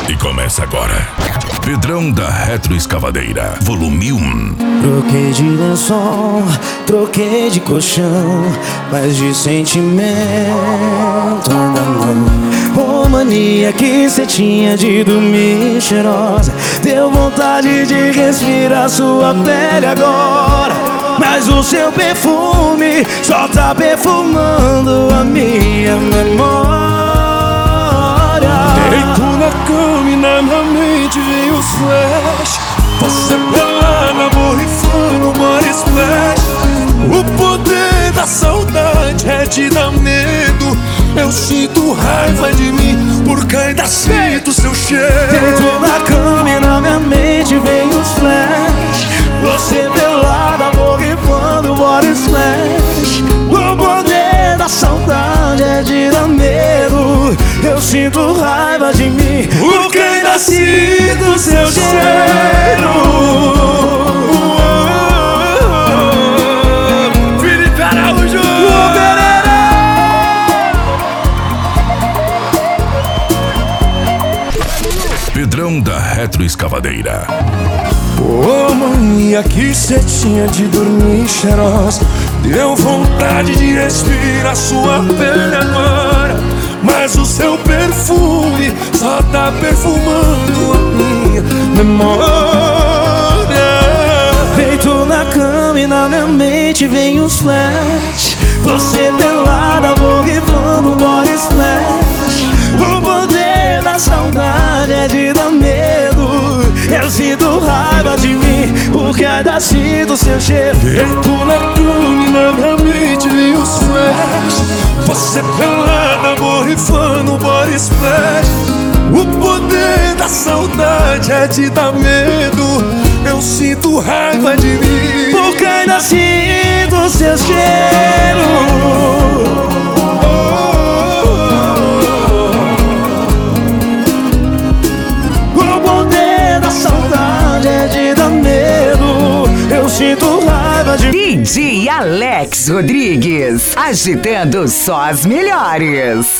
E começa agora. Pedrão da Retroescavadeira, volume 1. Troquei de lençol, troquei de colchão, mas de sentimento ainda não. Ô mania que cê tinha de dormir cheirosa, deu vontade de respirar sua pele agora. Mas o seu perfume só tá perfumando a minha memória. Deito na cama e na minha mente vem os flash. Você pelada, borrifando body splash. O poder da saudade é te dar medo. Eu sinto raiva de mim porque ainda sinto seu cheiro. Deito na cama e na minha mente vem os flash. Você pelada, borrifando body splash. O poder da saudade é de dar medo. Eu sinto raiva de mim porque ainda sinto seu cheiro. Felipe Araújo! Pedrão da Retroescavadeira. Ô mania que cê tinha de dormir cheirosa, deu vontade de respirar sua pele agora. Mas o seu perfume só tá perfumando a minha memória. Deito na cama e na minha mente vem os flash. Você pelada, borrifando body splash. O poder da saudade é de dar medo. Eu sinto raiva de mim porque ainda sinto seu cheiro. Deito na cama e na minha mente vem os flash. Você pelada, borrifando body splash. O poder da saudade é te dar medo. Eu sinto raiva de mim porque ainda sinto seu cheiro. O poder da saudade é de dar medo. Eu sinto raiva de mim. DJ Alex Rodrigues, agitando só as melhores.